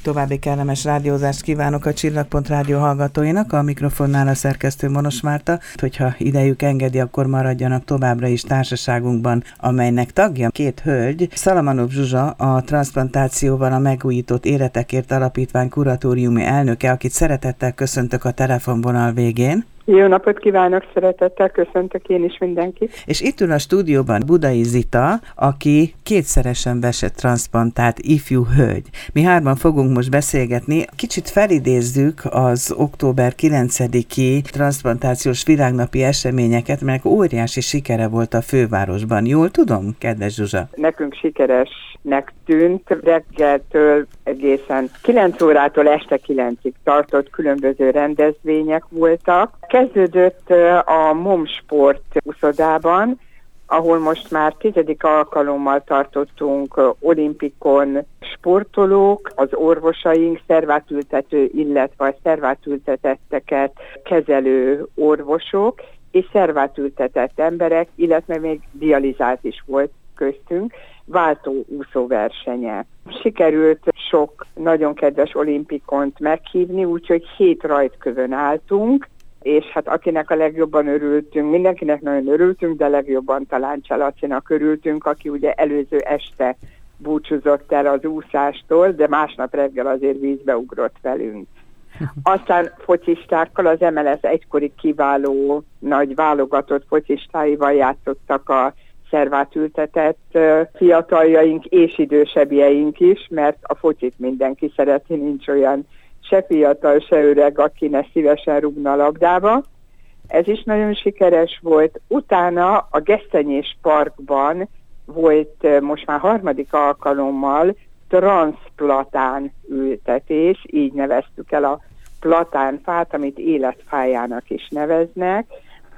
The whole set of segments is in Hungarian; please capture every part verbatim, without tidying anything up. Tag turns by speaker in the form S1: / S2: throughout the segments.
S1: További kellemes rádiózást kívánok a Csillagpont Rádió hallgatóinak, a mikrofonnál a szerkesztő Monos Márta. Hogyha idejük engedi, akkor maradjanak továbbra is társaságunkban, amelynek tagja két hölgy. Szalamanov Zsuzsa, a transzplantációval a megújított Életekért Alapítvány kuratóriumi elnöke, akit szeretettel köszöntök a telefonvonal végén.
S2: Jó napot kívánok, szeretettel köszöntök én is mindenkit.
S1: És itt ül a stúdióban Budai Zita, aki kétszeresen vesetranszplantált ifjú hölgy. Mi hárman fogunk most beszélgetni. Kicsit felidézzük az október kilencediki transzplantációs világnapi eseményeket, mert óriási sikere volt a fővárosban. Jól tudom, kedves Zsuzsa?
S2: Nekünk sikeresnek tűnt, reggeltől egészen kilenc órától este kilencig tartott különböző rendezvények voltak. Kezdődött a Momsport úszodában, ahol most már tizedik alkalommal tartottunk olimpikon sportolók, az orvosaink, szervátültető, illetve a szervátültetetteket kezelő orvosok, és szervátültetett emberek, illetve még dializált is volt köztünk, váltó úszóversenye. Sikerült sok nagyon kedves olimpikont meghívni, úgyhogy hét rajtkövön álltunk, és hát akinek a legjobban örültünk, mindenkinek nagyon örültünk, de legjobban talán Csalacinak örültünk, aki ugye előző este búcsúzott el az úszástól, de másnap reggel azért vízbe ugrott velünk. Aztán focistákkal, az em el es egykori kiváló nagy válogatott focistáival játszottak a szervátültetett fiataljaink és idősebbjeink is, mert a focit mindenki szereti, nincs olyan se fiatal, se öreg, aki ne szívesen rúgna a labdába. Ez is nagyon sikeres volt. Utána a Gesztenyés Parkban volt most már harmadik alkalommal transzplatán ültetés, így neveztük el a platánfát, amit életfájának is neveznek,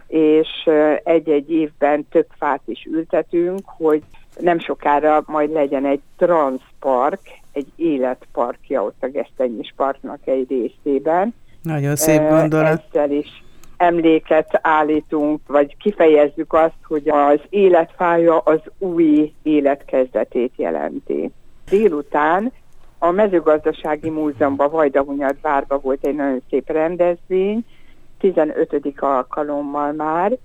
S2: és egy-egy évben több fát is ültetünk, hogy nem sokára majd legyen egy transzpark, egy életparkja ott a Gesztenyés Parknak egy részében.
S1: Nagyon szép gondolat.
S2: Ezzel is emléket állítunk, vagy kifejezzük azt, hogy az életfája az új életkezdetét jelenti. Délután a Mezőgazdasági Múzeumban, Vajdahunyadvárban volt egy nagyon szép rendezvény, tizenötödik alkalommal már,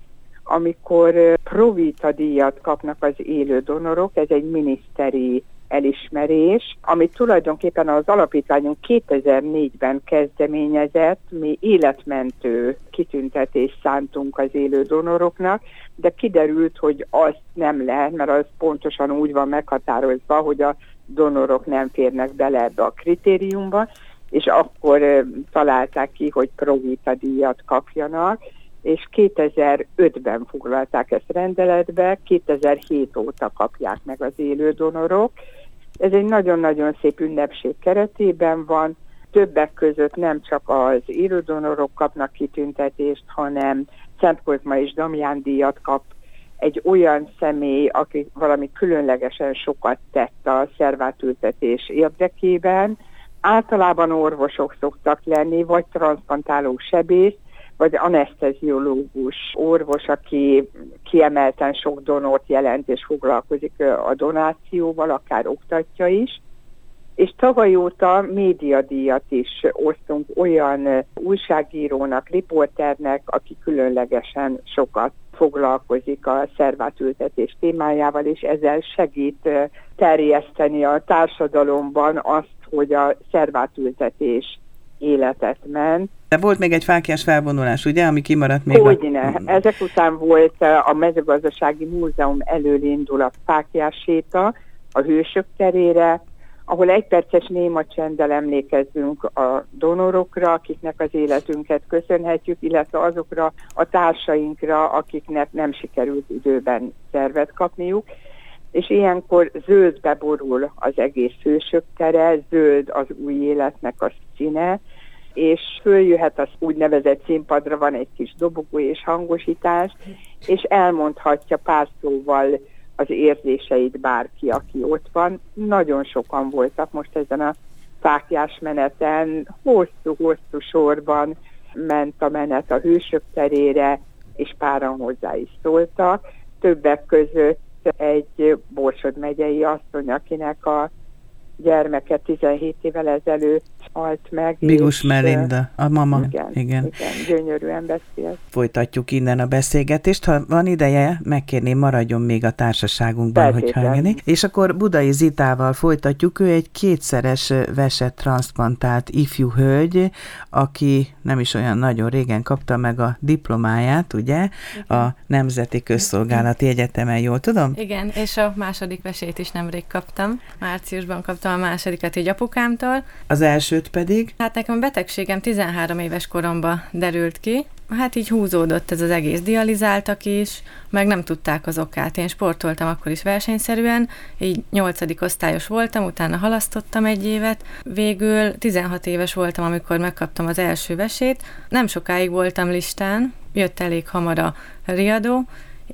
S2: amikor Provita díjat kapnak az élő donorok, ez egy miniszteri elismerés, amit tulajdonképpen az alapítványunk kétezer-négyben kezdeményezett, mi életmentő kitüntetést szántunk az élő donoroknak, de kiderült, hogy azt nem lehet, mert az pontosan úgy van meghatározva, hogy a donorok nem férnek bele ebbe a kritériumba, és akkor találták ki, hogy Provita díjat kapjanak, és kétezer-ötben foglalták ezt rendeletbe, kétezer-hét óta kapják meg az élő donorok. Ez egy nagyon-nagyon szép ünnepség keretében van, többek között nem csak az élő donorok kapnak kitüntetést, hanem Szent Kozma és Damján díjat kap egy olyan személy, aki valami különlegesen sokat tett a szervátültetés érdekében. Általában orvosok szoktak lenni, vagy transzplantáló sebész, vagy aneszteziológus orvos, aki kiemelten sok donort jelent és foglalkozik a donációval, akár oktatja is. És tavaly óta médiadíjat is osztunk olyan újságírónak, riporternek, aki különlegesen sokat foglalkozik a szervátültetés témájával, és ezzel segít terjeszteni a társadalomban azt, hogy a szervátültetés életet ment.
S1: De volt még egy fáklyás felvonulás, ugye, ami kimaradt még?
S2: Hogyne. A... Ezek után volt a Mezőgazdasági Múzeum elől indul a fáklyás séta a Hősök terére, ahol egy perces néma csenddel emlékezzünk a donorokra, akiknek az életünket köszönhetjük, illetve azokra a társainkra, akiknek nem sikerült időben szervet kapniuk. És ilyenkor zöldbe borul az egész Hősök tere, zöld az új életnek a színe, és följöhet az úgynevezett színpadra, van egy kis dobogó és hangosítás, és elmondhatja pár szóval az érzéseit bárki, aki ott van. Nagyon sokan voltak most ezen a fáklyás meneten, hosszú-hosszú sorban ment a menet a Hősök terére, és páran hozzá is szóltak. Többek között egy Borsod megyei asszony, akinek a gyermeke tizenhét évvel ezelőtt halt meg.
S1: Bigus Melinda, a mama.
S2: Igen,
S1: igen.
S2: igen, gyönyörűen beszélt.
S1: Folytatjuk innen a beszélgetést. Ha van ideje, megkérném, maradjon még a társaságunkban, hogyha engedi. És akkor Budai Zitával folytatjuk. Ő egy kétszeres veset transzplantált ifjú hölgy, aki nem is olyan nagyon régen kapta meg a diplomáját, ugye? Igen. A Nemzeti Közszolgálati Egyetemen, jól tudom?
S3: Igen, és a második vesét is nemrég kaptam. Márciusban kaptam a másodikat így apukámtól.
S1: Az elsőt pedig?
S3: Hát nekem a betegségem tizenhárom éves koromban derült ki. Hát így húzódott ez az egész, dializáltak is, meg nem tudták az okát. Én sportoltam akkor is versenyszerűen, így nyolcadik osztályos voltam, utána halasztottam egy évet. Végül tizenhat éves voltam, amikor megkaptam az első vesét. Nem sokáig voltam listán, jött elég hamar a riadó,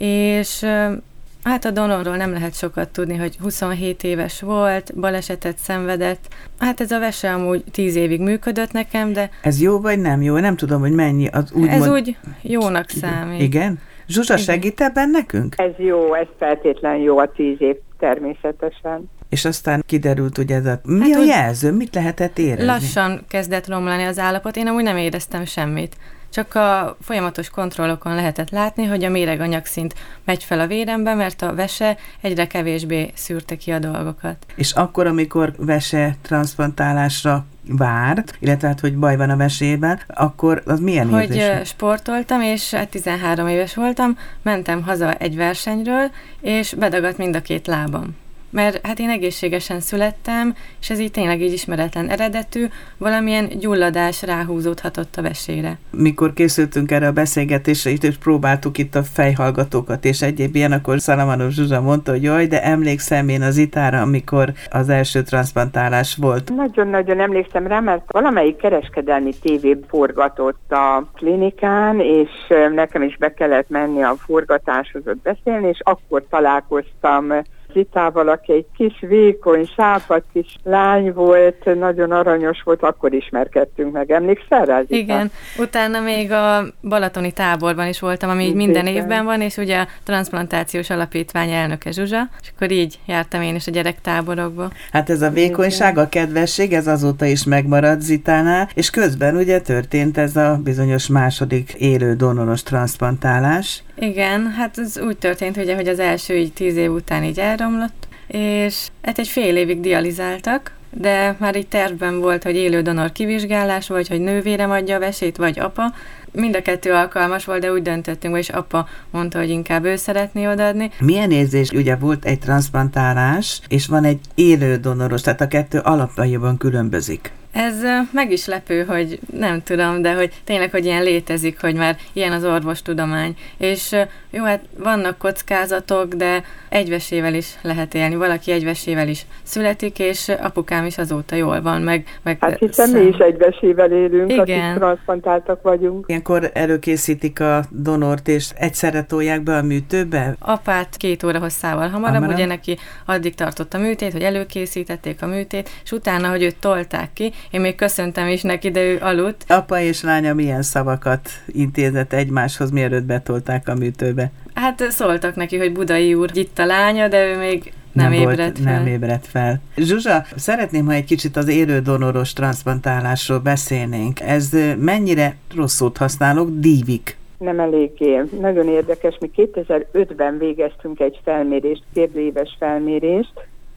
S3: és hát a donorról nem lehet sokat tudni, hogy huszonhét éves volt, balesetet szenvedett. Hát ez a vese amúgy tíz évig működött nekem, de...
S1: Ez jó vagy nem jó? Nem tudom, hogy mennyi az úgy
S3: Ez
S1: mond...
S3: úgy jónak számít.
S1: Igen? Zsuzsa, segít ebben nekünk?
S2: Ez jó, ez feltétlen jó a tíz év természetesen.
S1: És aztán kiderült, hogy ez a... Mi
S3: hát
S1: a jelző? Mit lehetett érezni?
S3: Lassan kezdett romlani az állapot, én amúgy nem éreztem semmit. Csak a folyamatos kontrollokon lehetett látni, hogy a méreganyagszint megy fel a vérembe, mert a vese egyre kevésbé szűrte ki a dolgokat.
S1: És akkor, amikor vese transzplantálásra várt, illetve hát, hogy baj van a vesével, akkor az milyen érzés?
S3: Hogy sportoltam, és tizenhárom éves voltam, mentem haza egy versenyről, és bedagadt mind a két lábam. Mert hát én egészségesen születtem, és ez így tényleg így ismeretlen eredetű, valamilyen gyulladás ráhúzódhatott a vesére.
S1: Mikor készültünk erre a beszélgetésre, és próbáltuk itt a fejhallgatókat és egyéb ilyen, akkor Szalamanov Zsuzsa mondta, hogy jaj, de emlékszem én az itára, amikor az első transzplantálás volt.
S2: Nagyon-nagyon emlékszem rá, mert valamelyik kereskedelmi tévé forgatott a klinikán, és nekem is be kellett menni a forgatáshoz ott beszélni, és akkor találkoztam Zitával, aki egy kis vékony, sápadt kis lány volt, nagyon aranyos volt, akkor ismerkedtünk meg. Emlékszel rá, Zita?
S3: Igen, utána még a balatoni táborban is voltam, ami így minden évben van, és ugye a Transzplantációs Alapítvány elnöke Zsuzsa, és akkor így jártam én is a gyerektáborokba.
S1: Hát ez a vékonyság, a kedvesség, ez azóta is megmaradt Zitánál, és közben ugye történt ez a bizonyos második élő donoros transzplantálás.
S3: Igen, hát ez úgy történt, ugye, hogy az első így tíz év után így elromlott, és hát egy fél évig dializáltak, de már így tervben volt, hogy élő donor kivizsgálás, vagy hogy nővérem adja a vesét, vagy apa. Mind a kettő alkalmas volt, de úgy döntöttünk, és apa mondta, hogy inkább ő szeretné odaadni.
S1: Milyen érzés? Ugye volt egy transzplantálás, és van egy élő donoros, tehát a kettő alapjaiban különbözik.
S3: Ez meg is lepő, hogy nem tudom, de hogy tényleg, hogy ilyen létezik, hogy már ilyen az orvostudomány. És jó, hát vannak kockázatok, de egyvesével is lehet élni. Valaki egyvesével is születik, és apukám is azóta jól van. Meg, meg
S2: hát hiszen szem... mi is egyvesével élünk,
S3: igen,
S2: akik transzplantáltak vagyunk.
S1: Ilyenkor előkészítik a donort, és egyszerre tolják be a műtőbe?
S3: Apát két óra hosszával hamarabb, Hamarabb, ugye neki addig tartott a műtét, hogy előkészítették a műtét, és utána, hogy őt tolták ki, én még köszöntem is neki, de ő aludt.
S1: Apa és lánya milyen szavakat intézett egymáshoz, mielőtt betolták a műtőbe?
S3: Hát szóltak neki, hogy Budai úr, itt a lánya, de ő még nem, nem ébredt fel.
S1: Nem ébredt fel. Zsuzsa, szeretném, ha egy kicsit az élő donoros transzplantálásról beszélnénk. Ez mennyire rossz szót használok, dívik?
S2: Nem eléggé. Nagyon érdekes. Mi kétezer-ötben végeztünk egy felmérést, kérdőíves felmérést.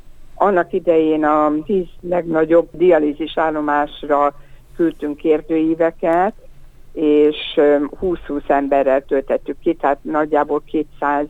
S2: Annak idején a tíz legnagyobb dialízis állomásra küldtünk kérdőíveket, és húsz-húsz emberrel töltettük ki, tehát nagyjából kétszáz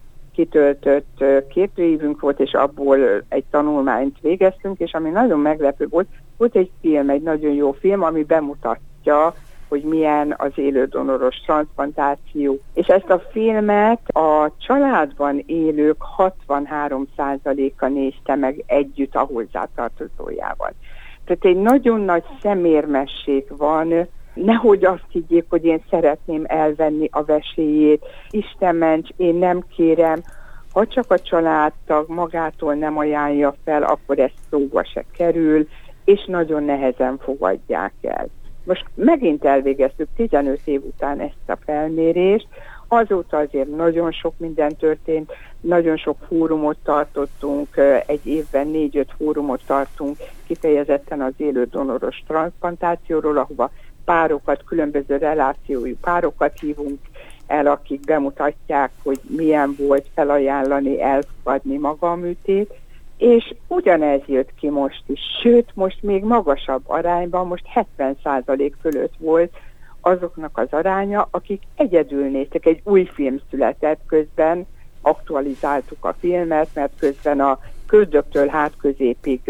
S2: kitöltött kérdőívünk volt, és abból egy tanulmányt végeztünk, és ami nagyon meglepő volt, volt egy film, egy nagyon jó film, ami bemutatja, hogy milyen az élő donoros transzplantáció. És ezt a filmet a családban élők hatvanhárom százaléka nézte meg együtt a hozzátartozójával. Tehát egy nagyon nagy szemérmesség van, nehogy azt higgyék, hogy én szeretném elvenni a veséjét. Isten ments, én nem kérem, ha csak a családtag magától nem ajánlja fel, akkor ez szóba se kerül, és nagyon nehezen fogadják el. Most megint elvégeztük tizenöt év után ezt a felmérést, Azóta azért nagyon sok minden történt, nagyon sok fórumot tartottunk, egy évben négy-öt fórumot tartunk kifejezetten az élő donoros transzplantációról, ahova párokat, különböző relációjú párokat hívunk el, akik bemutatják, hogy milyen volt felajánlani, elfogadni maga a műtét, és ugyanez jött ki most is, sőt, most még magasabb arányban, most hetven százalék fölött volt azoknak az aránya, akik egyedül néztek. Egy új film született közben, aktualizáltuk a filmet, mert közben a köldöktől hátközépig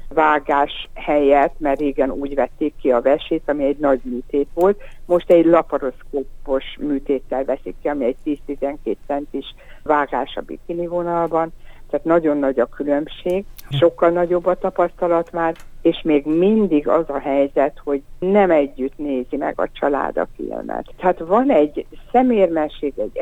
S2: vágás helyett, mert régen úgy vették ki a vesét, ami egy nagy műtét volt, most egy laparoszkópos műtéttel veszik ki, ami egy tíz-tizenkét centis vágás a bikini vonalban, tehát nagyon nagy a különbség, sokkal nagyobb a tapasztalat már, és még mindig az a helyzet, hogy nem együtt nézi meg a család a filmet. Tehát van egy szemérmesség, egy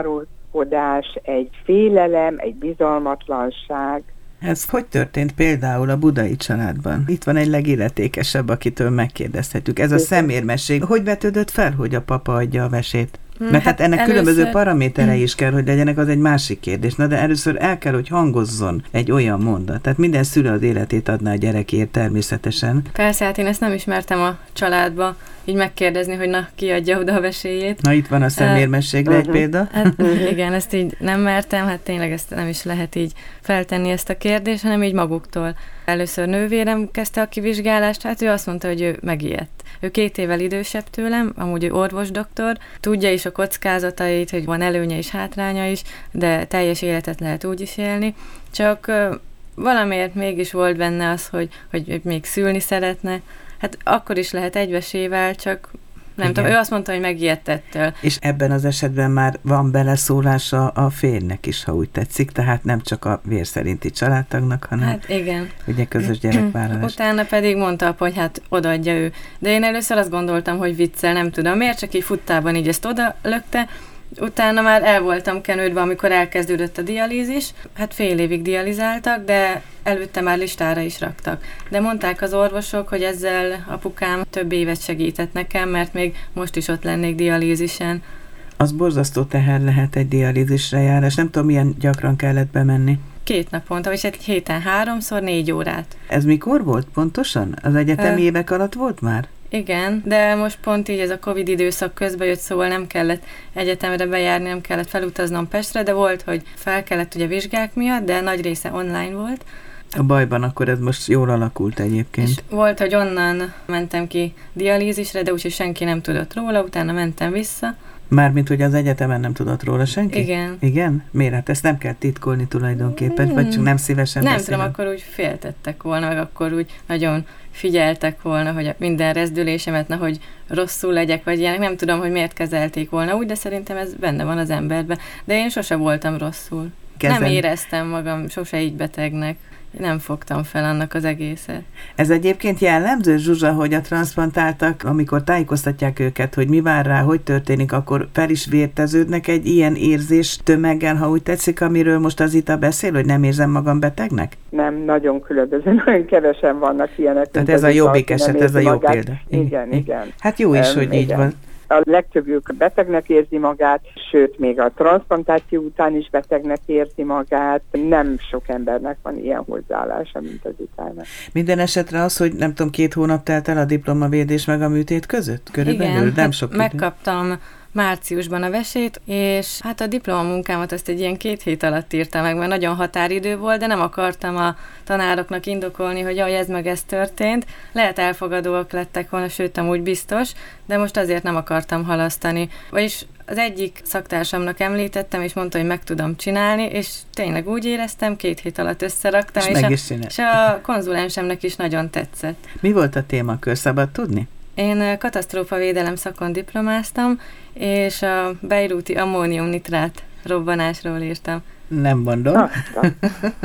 S2: elzáródás, egy félelem, egy bizalmatlanság.
S1: Ez hogy történt például a Budai családban? Itt van egy legilletékesebb, akitől megkérdezhetjük. Ez a szemérmesség. Hogy vetődött fel, hogy a papa adja a vesét? Mert hát ennek először... különböző paraméterei is kell, hogy legyenek, az egy másik kérdés. Na de először el kell, hogy hangozzon egy olyan mondat. Tehát minden szülő az életét adná a gyerekért természetesen.
S3: Persze, hát én ezt nem ismertem a családba, így megkérdezni, hogy na, ki adja oda a veséjét.
S1: Na itt van a szemérmességre uh, egy példa.
S3: Hát, igen, ezt így nem mertem, hát tényleg ezt nem is lehet így feltenni ezt a kérdést, hanem így maguktól. Először nővérem kezdte a kivizsgálást, hát ő azt mondta, hogy ő megijedt. Ő két évvel idősebb tőlem, amúgy ő orvosdoktor, tudja is a kockázatait, hogy van előnye és hátránya is, de teljes életet lehet úgy is élni. Csak uh, valamiért mégis volt benne az, hogy, hogy, hogy még szülni szeretne. Hát akkor is lehet egy vesével, csak nem igen. tudom, ő azt mondta, hogy megijedt ettől.
S1: És ebben az esetben már van beleszólása a férjnek is, ha úgy tetszik, tehát nem csak a vér szerinti családtagnak, hanem
S3: hát igen.
S1: ugye közös gyerekvállalás.
S3: Utána pedig mondta apa, hogy hát odaadja ő. De én először azt gondoltam, hogy viccel, nem tudom miért, csak így futtában így ezt oda lökte. Utána már el voltam kenődve, amikor elkezdődött a dialízis. Hát fél évig dializáltak, de előtte már listára is raktak. De mondták az orvosok, hogy ezzel apukám több évet segített nekem, mert még most is ott lennék dialízisen.
S1: Az borzasztó teher lehet egy dialízisre járás. Nem tudom, milyen gyakran kellett bemenni.
S3: Két naponta, vagy egy héten háromszor, négy órát.
S1: Ez mikor volt pontosan? Az egyetemi Ö... évek alatt volt már?
S3: Igen, de most pont így ez a Covid időszak közben jött, szóval nem kellett egyetemre bejárni, nem kellett felutaznom Pestre, de volt, hogy fel kellett ugye vizsgák miatt, de nagy része online volt.
S1: A bajban akkor ez most jól alakult egyébként.
S3: És volt, hogy onnan mentem ki dialízisre, de úgyhogy senki nem tudott róla, utána mentem vissza.
S1: Mármint, hogy az egyetemen nem tudott róla senki?
S3: Igen.
S1: Igen? Miért? Hát ezt nem kell titkolni tulajdonképpen, mm. vagy csak nem szívesen
S3: Nem
S1: beszélem.
S3: tudom, akkor úgy féltettek volna, meg akkor úgy nagyon figyeltek volna, hogy minden rezdülésemet, nehogy rosszul legyek, vagy ilyenek. Nem tudom, hogy miért kezelték volna úgy, de szerintem ez benne van az emberben. De én sose voltam rosszul. Kezen. Nem éreztem magam sose így betegnek. Nem fogtam fel annak az egészet.
S1: Ez egyébként jellemző, Zsuzsa, hogy a transzplantáltak, amikor tájékoztatják őket, hogy mi vár rá, hogy történik, akkor fel is vérteződnek egy ilyen érzés tömeggel, ha úgy tetszik, amiről most az Zita beszél, hogy nem érzem magam betegnek?
S2: Nem, nagyon különböző, nagyon kevesen vannak ilyenek.
S1: Tehát ez a jobbik eset, ez a jó
S2: magát.
S1: példa.
S2: Igen, igen, igen.
S1: Hát jó is, um, hogy így
S2: igen.
S1: van.
S2: A legtöbbjük betegnek érzi magát, sőt, még a transzplantáció után is betegnek érzi magát. Nem sok embernek van ilyen hozzáállása, mint az utána.
S1: Minden esetre az, hogy nem tudom, két hónap telt el a diplomavédés meg a műtét között? Körülbelül?
S3: Igen,
S1: nem
S3: hát
S1: sok
S3: megkaptam márciusban a vesét, és hát a diplomamunkámat azt egy ilyen két hét alatt írtam meg, mert nagyon határidő volt, de nem akartam a tanároknak indokolni, hogy jaj, ez meg ez történt. Lehet elfogadóak lettek volna, sőt, amúgy biztos, de most azért nem akartam halasztani. Vagyis az egyik szaktársamnak említettem, és mondta, hogy meg tudom csinálni, és tényleg úgy éreztem, két hét alatt összeraktam, és, és, a, és a konzulensemnek is nagyon tetszett.
S1: Mi volt a témakör, szabad tudni?
S3: Én katasztrófavédelem szakon diplomáztam, és a bejrúti ammóniumnitrát robbanásról írtam.
S1: Nem mondom.
S2: Na, na,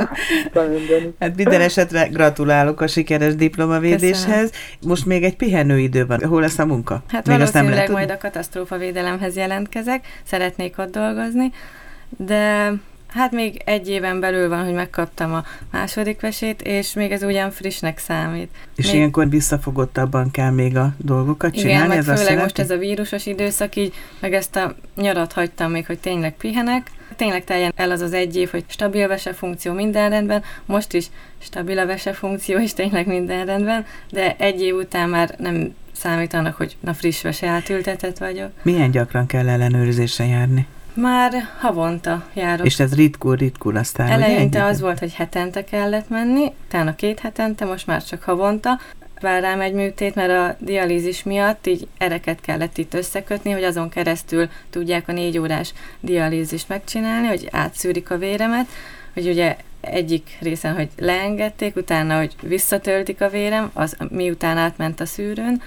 S2: na,
S1: hát minden esetre gratulálok a sikeres diplomavédéshez. Köszönöm. Most még egy pihenőidő van. Hol lesz a munka?
S3: Hát még valószínűleg majd a katasztrófavédelemhez jelentkezek, szeretnék ott dolgozni, de Hát még egy éven belül van, hogy megkaptam a második vesét, és még ez ugyan frissnek számít.
S1: És
S3: még...
S1: ilyenkor visszafogottabban kell még a dolgokat csinálni?
S3: Igen, meg
S1: ez
S3: főleg most ez a vírusos időszak így, meg ezt a nyarat hagytam még, hogy tényleg pihenek. Tényleg teljen el az az egy év, hogy stabil vesefunkció, minden rendben, most is stabil a vesefunkció, és tényleg minden rendben, de egy év után már nem számítanak, hogy na friss vese átültetett vagyok.
S1: Milyen gyakran kell ellenőrzésre járni?
S3: Már havonta járok.
S1: És ez ritkul, ritkul aztán.
S3: Eleinte az volt, hogy hetente kellett menni, utána két hetente, most már csak havonta. Vár rám egy műtét, mert a dialízis miatt így ereket kellett itt összekötni, hogy azon keresztül tudják a négy órás dialízist megcsinálni, hogy átszűrik a véremet, hogy ugye egyik részen, hogy leengedték, utána, hogy visszatöltik a vérem, az miután átment a szűrőn,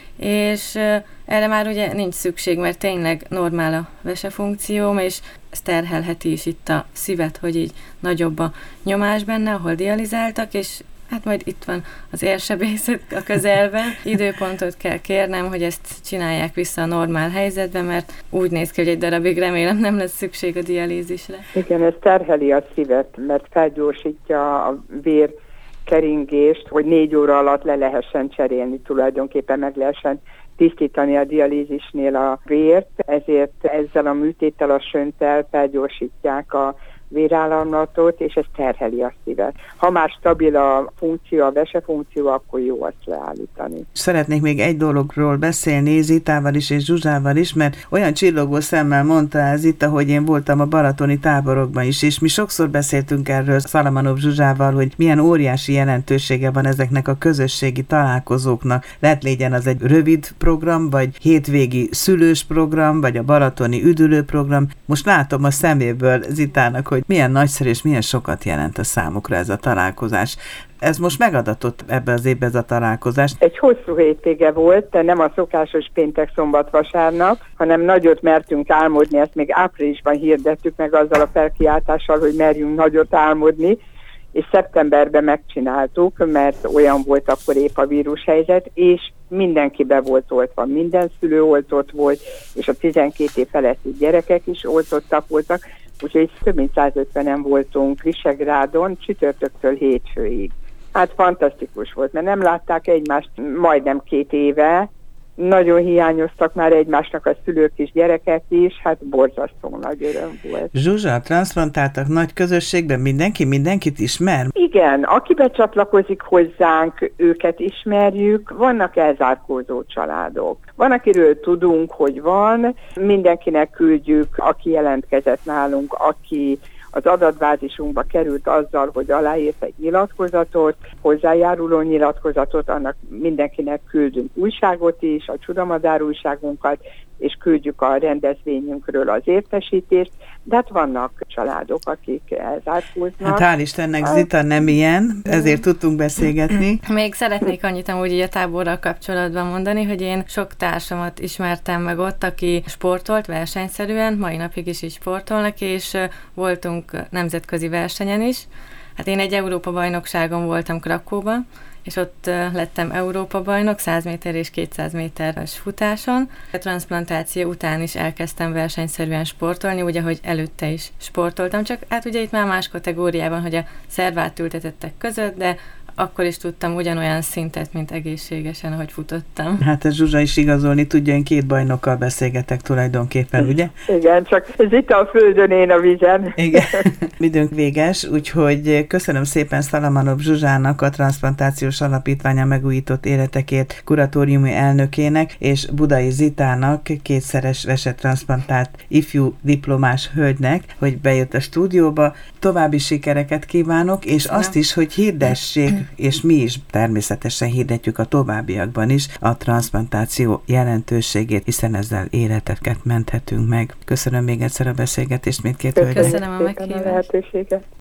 S3: és erre már ugye nincs szükség, mert tényleg normál a vesefunkcióm, és ez terhelheti is itt a szívet, hogy így nagyobb a nyomás benne, ahol dializáltak, és hát majd itt van az érsebészet a közelben. Időpontot kell kérnem, hogy ezt csinálják vissza a normál helyzetbe, mert úgy néz ki, hogy egy darabig remélem nem lesz szükség a dialízisre.
S2: Igen, ez terheli a szívet, mert felgyorsítja a vér keringést, hogy négy óra alatt le lehessen cserélni, tulajdonképpen meg lehessen tisztítani a dialízisnél a vért, ezért ezzel a műtéttel, a sönttel felgyorsítják a vérállamlatot, és ez terheli a szívet. Ha már stabil a funkció, a vesefunkció, akkor jó azt leállítani.
S1: Szeretnék még egy dologról beszélni Zitával is és Zsuzsával is, mert olyan csillogó szemmel mondta el Zita, hogy én voltam a balatoni táborokban is, és mi sokszor beszéltünk erről Szalamanov Zsuzsával, hogy milyen óriási jelentősége van ezeknek a közösségi találkozóknak. Lehet legyen az egy rövid program, vagy hétvégi szülős program, vagy a balatoni üdülőprogram. Most látom a szeméből Zitának, hogy milyen nagyszerű és milyen sokat jelent a számukra ez a találkozás. Ez most megadatott ebbe az évbe ez a találkozás.
S2: Egy hosszú hétvége volt, de nem a szokásos péntek, szombat, vasárnap, hanem nagyot mertünk álmodni, ezt még áprilisban hirdettük meg azzal a felkiáltással, hogy merjünk nagyot álmodni, és szeptemberben megcsináltuk, mert olyan volt akkor épp a vírushelyzet, és mindenki be volt oltva, minden szülő oltott volt, és a tizenkét év feletti gyerekek is oltottak voltak, úgyhogy több mint százötvenen voltunk Visegrádon csütörtöktől hétfőig. Hát fantasztikus volt, mert nem látták egymást majdnem két éve, nagyon hiányoztak már egymásnak a szülők és gyerekek is, hát borzasztó nagy öröm volt.
S1: Zsuzsa, transzplantáltak nagy közösségben, mindenki mindenkit ismer?
S2: Igen, aki becsatlakozik hozzánk, őket ismerjük, vannak elzárkózó családok. Van, akiről tudunk, hogy van, mindenkinek küldjük, aki jelentkezett nálunk, aki az adatbázisunkba került azzal, hogy aláírt egy nyilatkozatot, hozzájáruló nyilatkozatot, annak mindenkinek küldünk újságot is, a Csudamadár újságunkat, és küldjük a rendezvényünkről az értesítést, de hát vannak családok, akik elzárkóznak.
S1: Hát hál' Istennek Zita nem ilyen, ezért tudtunk beszélgetni.
S3: Még szeretnék annyit amúgy így a táborral kapcsolatban mondani, hogy én sok társamat ismertem meg ott, aki sportolt versenyszerűen, mai napig is így sportolnak, és voltunk nemzetközi versenyen is. Hát én egy Európa-bajnokságon voltam Krakóban, és ott lettem Európa-bajnok száz méter és kétszáz méteres futáson. A transzplantáció után is elkezdtem versenyszerűen sportolni, úgy, ahogy előtte is sportoltam, csak hát ugye itt már más kategóriában, hogy a szervátültetettek között, de akkor is tudtam ugyanolyan szintet, mint egészségesen, ahogy futottam.
S1: Hát ez Zsuzsa is igazolni tudja, én két bajnokkal beszélgetek tulajdonképpen, ugye?
S2: Igen, csak ez itt a földön, én a vízen.
S1: Igen, időnk véges, úgyhogy köszönöm szépen Szalamanov Zsuzsának, a Transzplantációs Alapítványa megújított életekért kuratóriumi elnökének, és Budai Zitának, kétszeres vesetranszplantált ifjú diplomás hölgynek, hogy bejött a stúdióba. További sikereket kívánok, és köszönöm. Azt is, hogy hirdessék, és mi is természetesen hirdetjük a továbbiakban is a transzplantáció jelentőségét, hiszen ezzel életeket menthetünk meg. Köszönöm még egyszer a beszélgetést mindkét hölgynek.
S3: Köszönöm a meghívást.